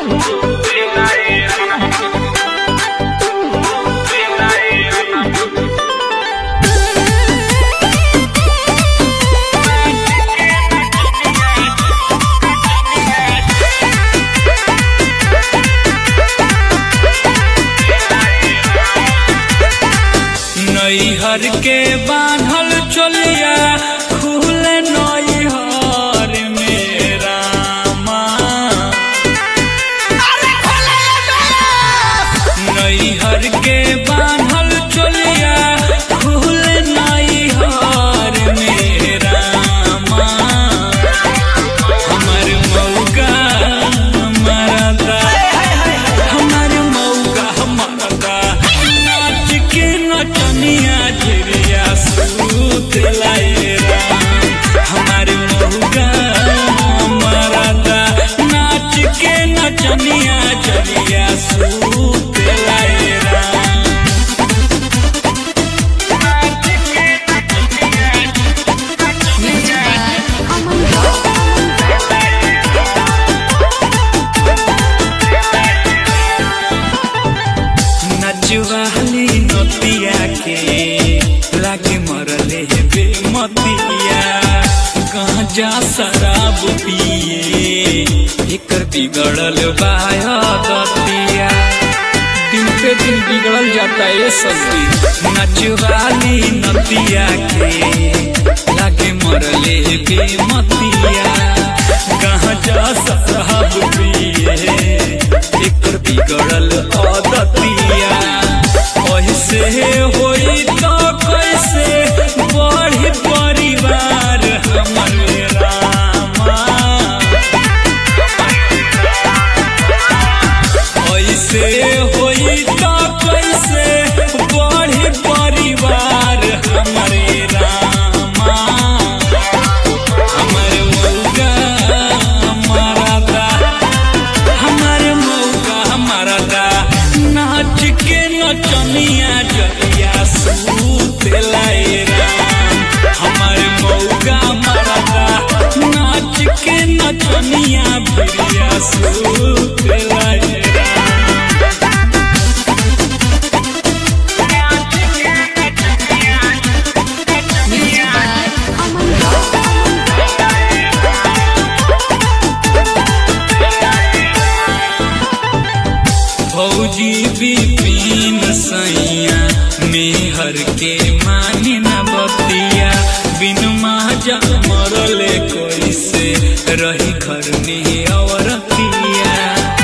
नैहर के बांधल चलिया खुले नैहर मेरा नैहर के बांधल चलिया खुले नैहर मेरा हमर मौका मरदा हमर मौका मरदा नाच के नचनिया झिरिया सूत लाए हमार मौका मरदा नाच के नचनिया झिरिया सूत लाए नचवाली नतिया के लागे मरले बेमतिया गांजा शराब पिए एकर बिगड़ल बायतिया दिन पे दिन बिगड़ल जाता है सब्जी नचवाली नतिया के लागे मरले बेमतिया गांजा शराब पिए एकर बिगड़ल आदतिया ऐसे होई तो कैसे बढ़ी परिवार हमर रामा ऐसे होई तो कैसे बढ़ी परिवार हमर रामा हमर मौका मरदा हमर मौका मरदा नाच के नचनिया जलिया सूत लाए हमर मौका मरदा नाच के नचनिया भिरिया सूत लाए फौजी विपिन सैया मेहर के मानी न बतिया बिन माजा मरले कैसे रही घर में औरतिया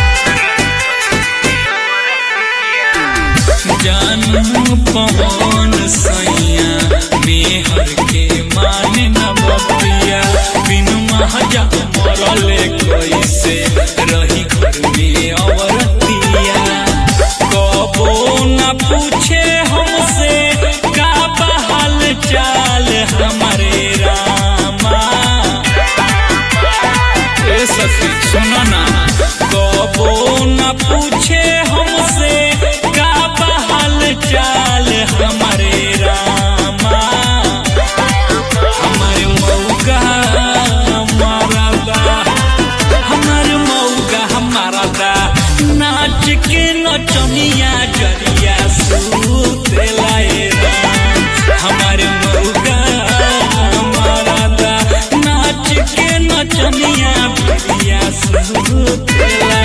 जानू पवन सैया मेहर के मानी न बतिया बिन माजा मरले कैसे रही घर में औरतिया कबो न पूछे हमसे का बहाल चाल हमारे रामा ए सखी सुनो ना कबो न पूछे हमसे का बहाल चाल हमारे रामा हमर मौका मरदा हमर मौका मरदा नाच के नचनिया जरिया सूत लाए हमर मौका मरदा नाच के नचनिया जरिया सूत लाए।